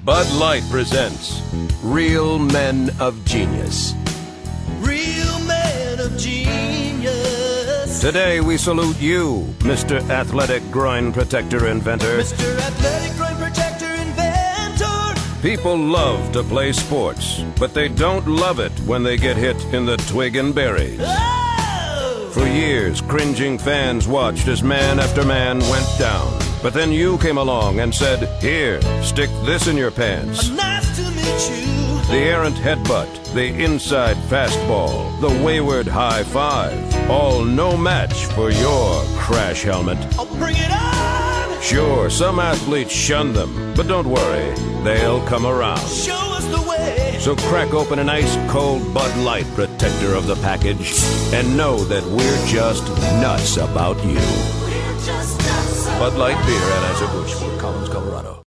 Bud Light presents Real Men of Genius. Real men of genius. Today we salute you, Mr. Athletic Groin Protector Inventor. Mr. Athletic Groin Protector Inventor. People love to play sports, but they don't love it when they get hit in the twig and berries. Oh! For years, cringing fans watched as man after man went down. But then you came along and said, "Here, stick this in your pants." Nice to meet you. The errant headbutt, the inside fastball, the wayward high five, all no match for your crash helmet. I'll bring it on. Sure, some athletes shun them, but don't worry, they'll come around. Show us the way. So crack open an ice-cold Bud Light protector of the package and know that we're just nuts about you. We're just nuts. Bud Light Beer, Anheuser-Busch, Fort Collins, Colorado.